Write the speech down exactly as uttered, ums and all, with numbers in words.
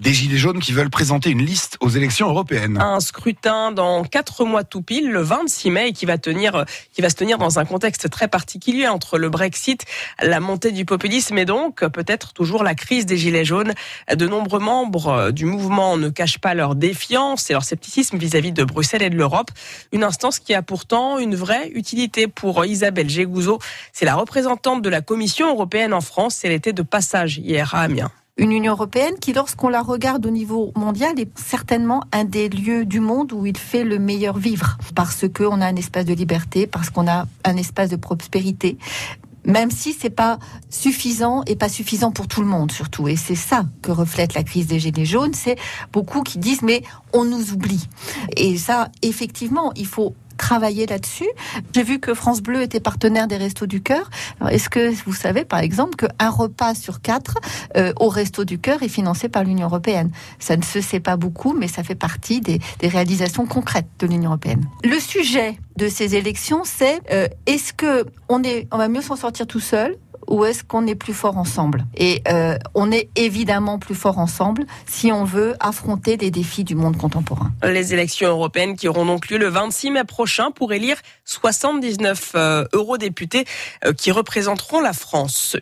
Des gilets jaunes qui veulent présenter une liste aux élections européennes. Un scrutin dans quatre mois tout pile, le vingt-six mai, et qui va tenir, qui va se tenir dans un contexte très particulier entre le Brexit, la montée du populisme et donc peut-être toujours la crise des gilets jaunes. De nombreux membres du mouvement ne cachent pas leur défiance et leur scepticisme vis-à-vis de Bruxelles et de l'Europe. Une instance qui a pourtant une vraie utilité pour Isabelle Gégouzeau. C'est la représentante de la Commission européenne en France. Elle était de passage hier à Amiens. Une Union européenne qui, lorsqu'on la regarde au niveau mondial, est certainement un des lieux du monde où il fait le meilleur vivre. Parce qu'on a un espace de liberté, parce qu'on a un espace de prospérité. Même si c'est pas suffisant et pas suffisant pour tout le monde surtout. Et c'est ça que reflète la crise des Gilets jaunes. C'est beaucoup qui disent mais on nous oublie. Et ça, effectivement, il faut travailler là-dessus. J'ai vu que France Bleu était partenaire des Restos du Cœur. Alors, est-ce que vous savez, par exemple, qu'un repas sur quatre euh, au Resto du Cœur est financé par l'Union européenne? Ça ne se sait pas beaucoup, mais ça fait partie des, des réalisations concrètes de l'Union européenne. Le sujet de ces élections, c'est euh, est-ce que on est, on va mieux s'en sortir tout seul? Ou est-ce qu'on est plus fort ensemble? Et euh, on est évidemment plus fort ensemble si on veut affronter les défis du monde contemporain. Les élections européennes qui auront donc lieu le vingt-six mai prochain pour élire soixante-dix-neuf euh, eurodéputés euh, qui représenteront la France.